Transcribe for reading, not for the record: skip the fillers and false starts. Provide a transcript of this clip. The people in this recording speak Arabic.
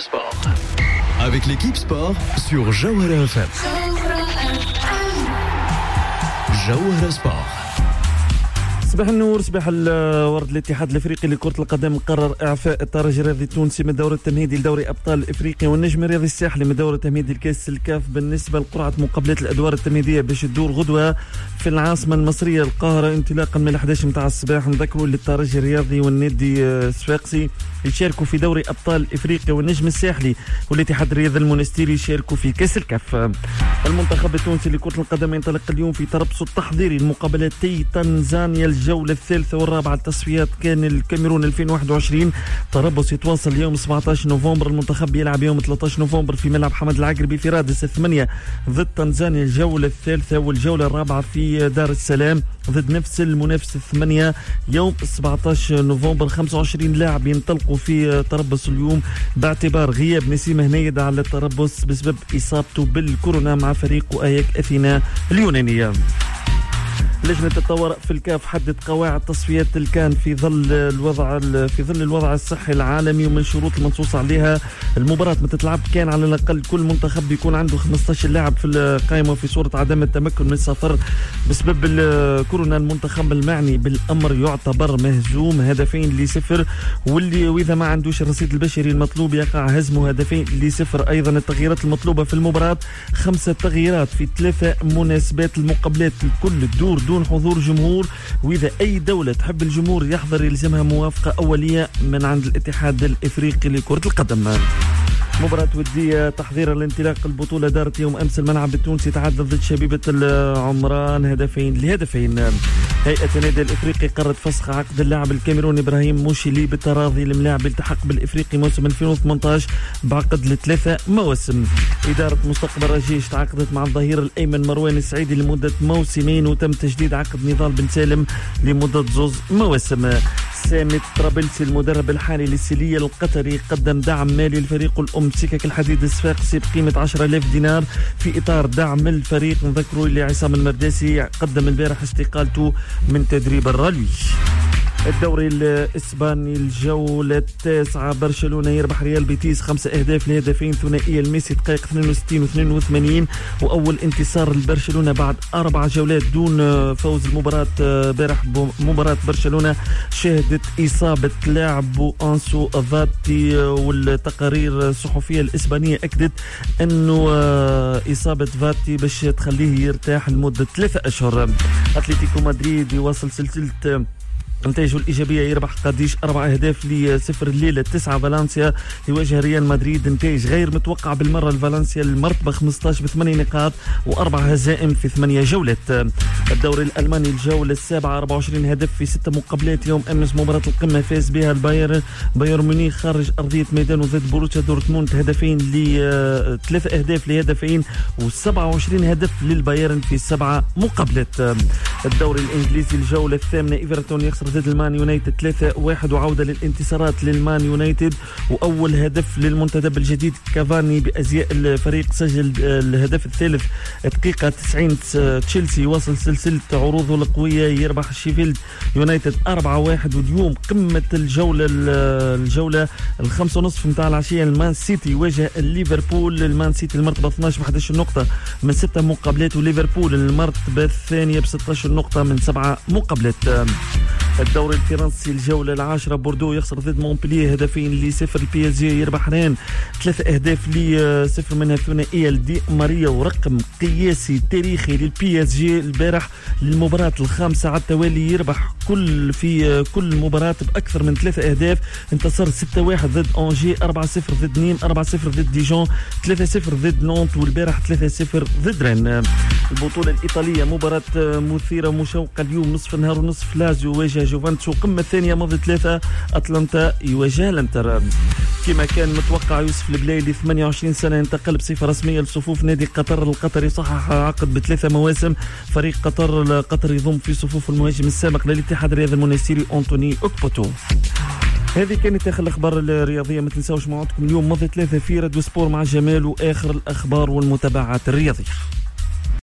Sport. Avec l'équipe sport sur Jawhara FM. Jawhara Sport. صباح النور، صباح الورد. الاتحاد الافريقي لكرة القدم قرر اعفاء الترجي الرياضي التونسي من الدور التمهيدي لدوري ابطال افريقيا، والنجم الرياضي الساحلي من الدور التمهيدي لكاس الكاف بالنسبه لقرعه مقابلات الادوار التمهيديه باش تدور غدوه في العاصمه المصريه القاهره انطلاقا من 11 متاع الصباح. نذكروا للترجي الرياضي والنادي الصفاقسي يشاركوا في دوري ابطال افريقيا، والنجم الساحلي والاتحاد الرياضي المونستيري يشاركوا في كاس الكاف. المنتخب التونسي لكرة القدم ينطلق اليوم في تربصه التحضيري لمقابلتي تنزانيا الجولة الثالثة والرابعة لتصفيات كان الكاميرون 2021. تربص يتواصل اليوم 17 نوفمبر. المنتخب يلعب يوم 13 نوفمبر في ملعب حمد العقربي في رادس 8 ضد تنزانيا الجولة الثالثة، والجولة الرابعة في دار السلام ضد نفس المنافس 8 يوم 17 نوفمبر. 25 لاعب ينطلقوا في تربص اليوم باعتبار غياب نسيم هنيد على التربص بسبب إصابته بالكورونا مع فريق أياك أثينا اليونانية. لجنة الطوارئ في الكاف حدد قواعد تصفيات الكان في ظل الوضع الصحي العالمي، ومن الشروط المنصوص عليها المباراة ما تتلعب كان على الأقل كل منتخب بيكون عنده 15 لاعب في القائمة في صورة عدم التمكن من السفر بسبب الكورونا. المنتخب المعني بالأمر يعتبر مهزوم 2-0، وإذا ما عندوش الرصيد البشري المطلوب يقع هزمه 2-0. أيضا التغييرات المطلوبة في المباراة 5 تغييرات في 3 مناسبات المقابلات، الكل دور دون حضور جمهور، وإذا أي دولة تحب الجمهور يحضر يلزمها موافقة أولية من عند الاتحاد الإفريقي لكرة القدم. مباراة ودية تحضيرا لانطلاق البطولة دارت يوم أمس الملعب التونسي تعادل ضد شبيبة العمران 2-2. هيئة النادي الإفريقي قررت فسخ عقد اللاعب الكاميروني إبراهيم موشيلي بالتراضي. الملاعب التحق بالإفريقي موسم 2018 بعقد ل3 مواسم. إدارة مستقبل رجيش تعاقدت مع الظهير الأيمن مروان السعيدي لمدة موسمين، وتم تجديد عقد نضال بن سالم لمدة 2 مواسم. سامي طرابلسي المدرب الحالي للسيلية القطري قدم دعم مالي للفريق الأم سكك الحديد الصفاقسي بقيمة 10,000 دينار في إطار دعم الفريق. نذكروا اللي عصام المرداسي قدم البارح استقالته من تدريب الرالوي. الدوري الإسباني الجولة 9 برشلونة يربح ريال بيتيس 5 أهداف ل2 ثنائية الميسي دقائق 62 و82، وأول انتصار لبرشلونة بعد 4 جولات دون فوز. المباراة بارح مباراة برشلونة شهدت إصابة لاعب أنسو فاتي، والتقارير الصحفية الإسبانية أكدت أنه إصابة فاتي باش تخليه يرتاح لمدة 3 أشهر. أتلتيكو مدريد يواصل سلسلة نتائجه الإيجابية، يربح قاديش 4 أهداف ل0 الليلة. 9 فالنسيا يواجه ريال مدريد، نتائج غير متوقع بالمرة. الفالنسيا المرتبة 15 ب8 نقاط و4 هزائم في 8 جولات. الدوري الألماني الجولة 7 24 هدف في 6 مقابلات. يوم أمس مباراة القمة فاز بها بايرن ميونخ خارج أرضية ميدانه ضد بروسيا دورتموند 3 أهداف ل2 و27 هدف للبايرن في 7 مقابلات. الدوري الإنجليزي الجولة 8 إيفرتون يخسر ضد المان يونايتد 3-1، وعودة للانتصارات للمان يونايتد، وأول هدف للمنتدب الجديد كافاني بأزياء الفريق سجل الهدف الثالث دقيقة 90. تشيلسي يواصل سلسلة عروضه القوية، يربح شيفيلد يونايتد 4-1. واليوم قمة الجولة 5:30 متاع العشية المان سيتي يواجه ليفربول. المان سيتي المرتبة 12 ب11 نقطة من 6 مقابلات، وليفربول المرتبة الثانية ب16 نقطة من 7 مقابلات. الدوري الفرنسي الجولة 10 بوردو يخسر ضد مونبلييه 2-0. البي اس جي يربح رين 3 أهداف ل0 منها ثنائية لدي ماريا، ورقم قياسي تاريخي للبي اس جي البارح للمباراة الخامسة على التوالي، يربح في كل مباراة بأكثر من 3 أهداف. انتصر 6-1 ضد أنجي، 4-0 ضد نيم، 4-0 ضد ديجون، 3-0 ضد نونت، والبارح 3-0 ضد رين. البطولة الإيطالية مباراة مثيرة مشوقة اليوم نصف النهار ونصف. لازيو يواجه جوفنتوس، وقمة الثانية ماضي 3 أتلانتا يواجه لانتر. كما كان متوقع يوسف البلايلي 28 سنة ينتقل بصفة رسمية لصفوف نادي قطر. القطري صحح عقد ب3 مواسم. فريق قطر يضم في صفوف المهاجم السابق للاتحاد الرياضي المونستيري أنتوني أوكبوتو. هذه كانت آخر الأخبار الرياضية. ما تنساوش موعدكم اليوم ماضي 3 في راديو سبور مع جمال وآخر الأخبار والمتابعات الرياضية.